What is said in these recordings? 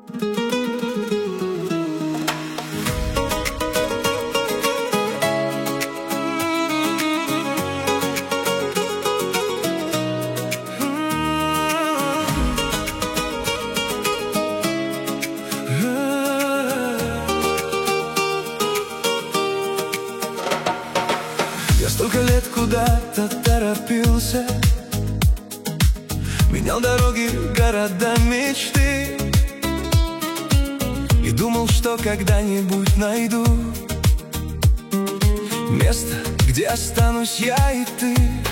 Я столько лет куда-то торопился, менял дороги, города, мечты, и думал, что когда-нибудь найду место, где останусь я и ты.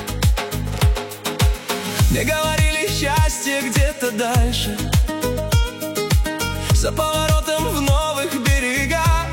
Мне говорили, счастье где-то дальше, за поворотом в новых берегах.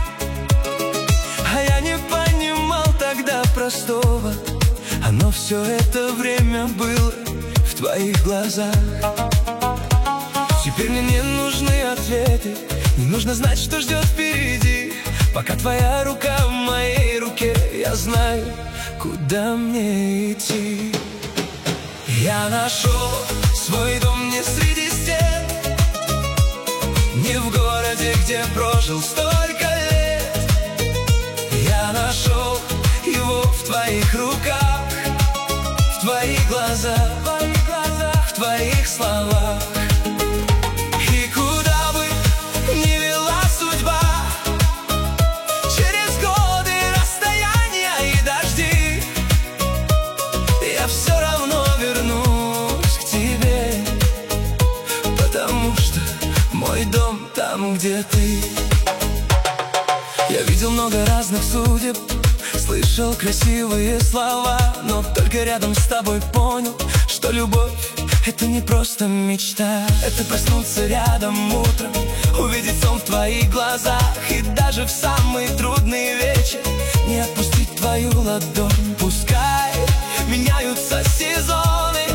А я не понимал тогда простого, оно все это время было в твоих глазах. Теперь мне не нужны ответы, не нужно знать, что ждет впереди. Пока твоя рука в моей руке, я знаю, куда мне идти. Я нашел свой дом не среди стен, не в городе, где прожил столько лет. Я нашел его в твоих руках, в твоих глазах, в твоих словах. И куда бы ни вела судьба, через годы, расстояния и дожди, я все равно вернусь к тебе, потому что мой дом там, где ты. Я видел много разных судеб, слышал красивые слова, но только рядом с тобой понял, что любовь — это не просто мечта. Это проснуться рядом утром, увидеть сон в твоих глазах, и даже в самый трудный вечер не отпустить твою ладонь. Пускай меняются сезоны,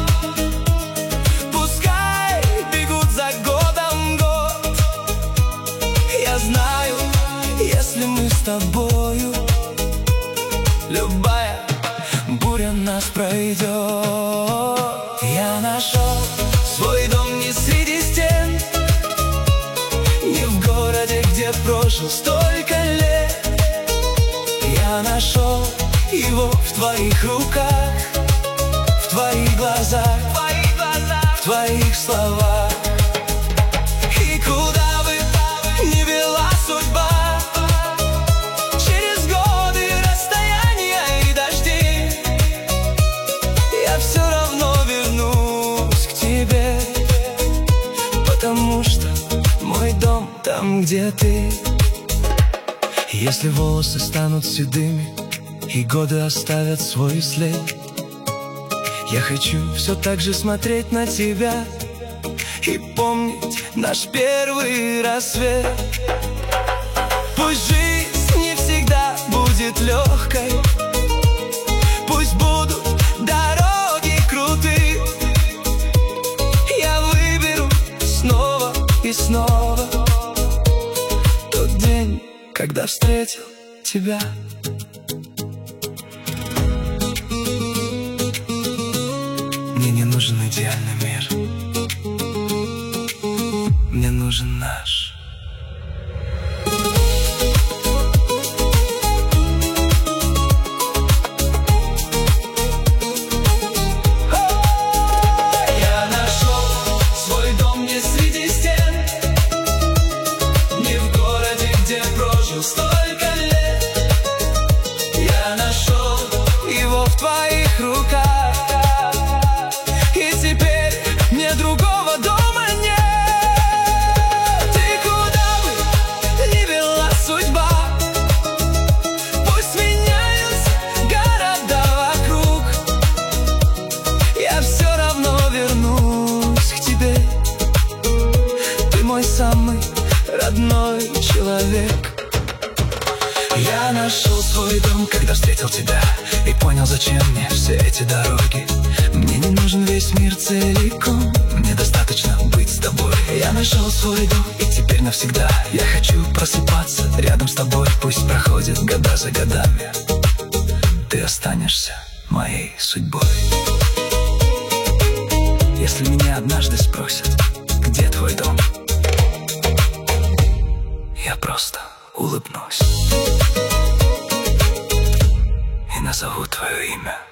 пускай бегут за годом год, я знаю, если мы с тобою, любая буря нас пройдет. Я нашел свой дом не среди стен, не в городе, где прожил столько лет. Я нашел его в твоих руках, в твоих глазах, в твоих словах. И куда бы ни вела судьба, через годы, расстояния и дожди, я все равно вернусь к тебе, потому что мой дом там, где ты. Если волосы станут седыми и годы оставят свой след, я хочу все так же смотреть на тебя и помнить наш первый рассвет. Пусть жизнь не всегда будет легкой, пусть будут дороги крутые, я выберу снова и снова тот день, когда встретил тебя. Мне не нужен идеальный мир, мне нужен наш. Я нашел свой дом не среди стен, не в городе, где прожил столько лет. Я нашел его в твоих руках, и теперь мне другого дома нет. И куда бы ни вела судьба, пусть меняются города вокруг, я все равно вернусь к тебе. Ты мой самый родной человек. Я нашел свой дом, когда встретил тебя, и понял, зачем мне все эти дороги. Мне не нужен весь мир целиком, мне достаточно быть с тобой. Я нашел свой дом, и теперь навсегда я хочу просыпаться рядом с тобой. Пусть проходят года за годами, ты останешься моей судьбой. Если меня однажды спросят, где твой дом, Я просто улыбнусь и назову твое имя.